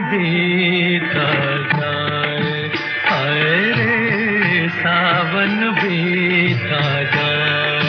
बीता जाए, हाय रे सावन बीता जाए।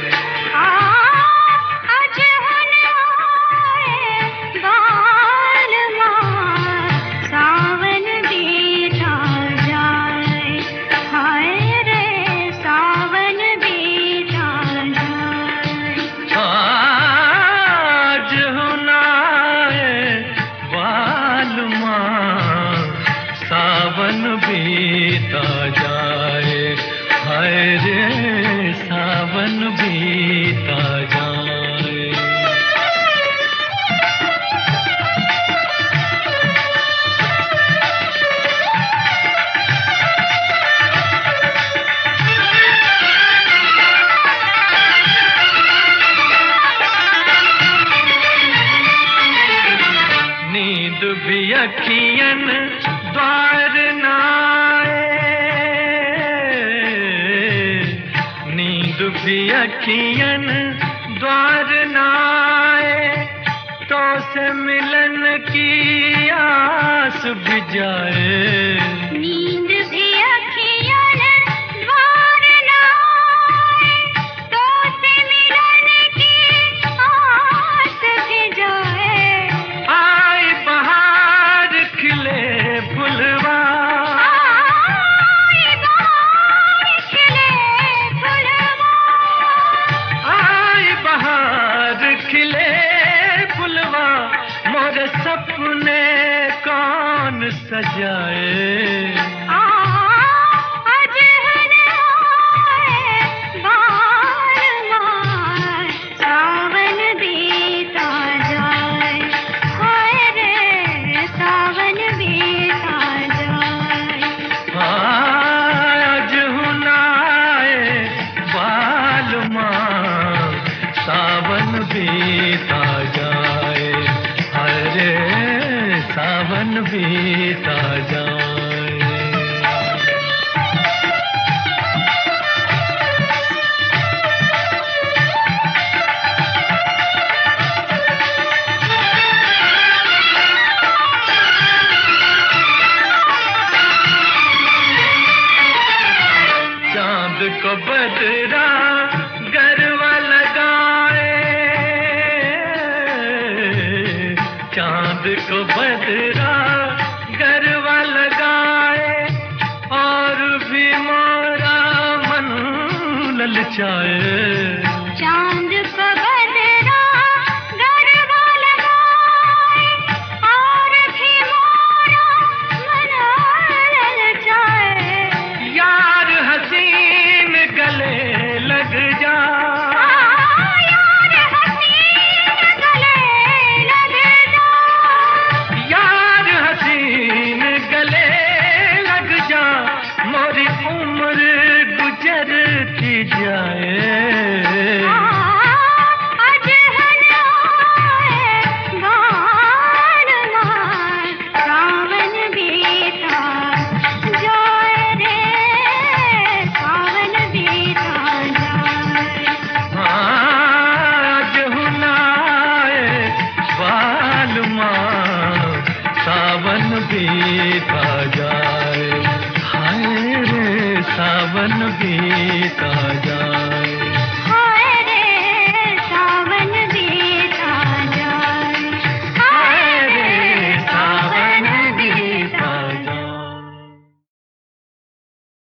सावन बीता जाए, हाय रे सावन बीता जाए। नींद भी अखियन द्वार नाए, नींद भी अखियन द्वार नाए, तो से मिलन की आस भी जाए। नींद भी अखियन द्वार नाए, तो से मिलन की आस भी जाए। आए बहार खिले फुलवा, आए बहार खिले फुलवा, आए बहार खिले फुलवा, मोरे सपने कौन सजाए। सावन बीता जाए, हाय रे सावन बीता जाए। चांद को बदरा गरवा लगाए, चांद को बदरा गरवा लगाए, और भी मोरा मन ललचाए। चांद को बदरा गरबा लगाए, और भी मोरा मन ललचाए। यार हसीन गले लग जा, यार हसीन गले लग जा, यार हसीन गले लग जा, मोरी उम्र गुजरती जाए। सावन बीता जाए, हाय रे सावन बीता जाए।